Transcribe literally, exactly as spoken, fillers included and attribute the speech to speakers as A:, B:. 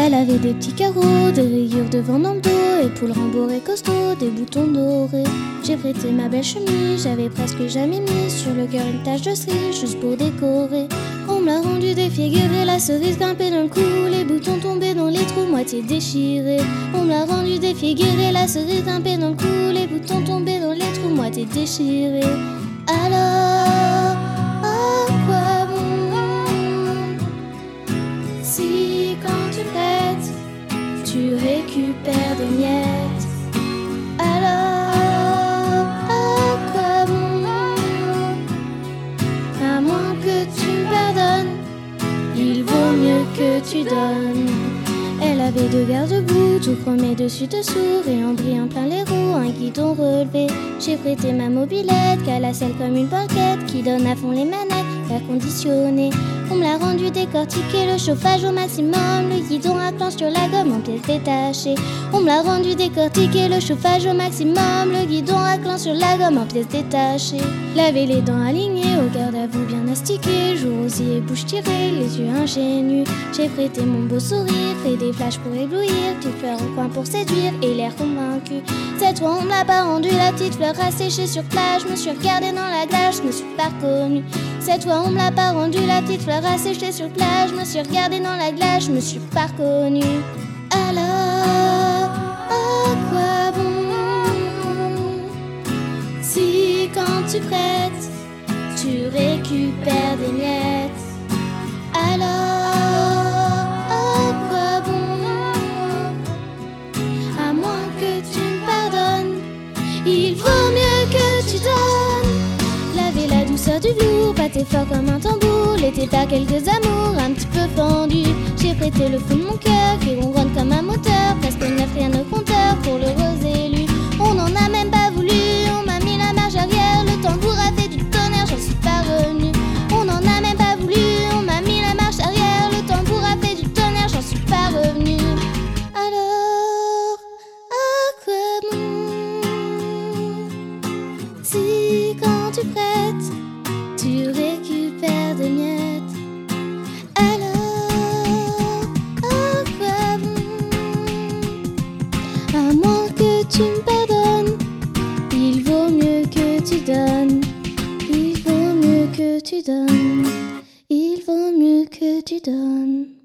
A: Elle avait des petits carreaux, des rayures devant dans le dos, épaules rembourrées costauds, des boutons dorés. J'ai prêté ma belle chemise, j'avais presque jamais mis sur le cœur une tache de cerise juste pour décorer. On me l'a rendu défiguré, la cerise grimpée dans le cou, les boutons tombés dans les trous, moitié déchirés. On me l'a rendu défiguré, la cerise grimpée dans le cou, les boutons tombés dans les trous, moitié déchirés. Alors, à quoi bon si quand tu prêtes, tu récupères des miettes? Alors, à quoi bon? À moins que tu me pardonnes, il vaut mieux que tu donnes. Elle avait deux garde-boue, tout chromé dessus-dessous, et en brillant plein les roues, un guidon relevé. J'ai prêté ma mobilette, qu'à la selle comme une banquette, qui donne à fond les manettes, air conditionné. On me l'a rendu décortiqué, le chauffage au maximum, le guidon raclant sur la gomme en pièces détachées. On me l'a rendu décortiqué, le chauffage au maximum, le guidon raclant sur la gomme en pièces détachées. Laver les dents alignées, au garde à vous bien astiqué, jour aussi et bouche tirée, les yeux ingénus. J'ai prêté mon beau sourire, fait des flashs pour éblouir, petite fleur au coin pour séduire et l'air convaincu. Cette fois on me l'a pas rendu, la petite fleur a séché sur plage, je me suis regardée dans la glace, je me suis pas reconnue. Cette fois on me l'a pas rendu, la petite fleur a séché sur plage, je me suis regardée dans la glace, je me suis pas reconnue. Alors, à quoi bon si quand tu prêtes, tu récupères des miettes? Alors, à quoi bon? À moins que tu me pardonnes, il vaut mieux que tu donnes. Laver la douceur du velours, pâté fort comme un tambour, l'été par quelques amours un petit peu fendus. J'ai prêté le fond de mon cœur, qui ronronne comme un moteur, presque neuf, rien au compteur pour l'heureux élu. On n'en a même pas voulu, on m'a mis la marche arrière, le tambour a fait du tonnerre, j'en suis pas revenue. On n'en a même pas voulu, on m'a mis la marche arrière, le tambour a fait du tonnerre, j'en suis pas revenue. Alors, à quoi bon si quand tu prêtes, tu récupères des miettes? Alors, à quoi bon? À moins que tu me pardonnes, il vaut mieux que tu donnes. Il vaut mieux que tu donnes. Il vaut mieux que tu donnes.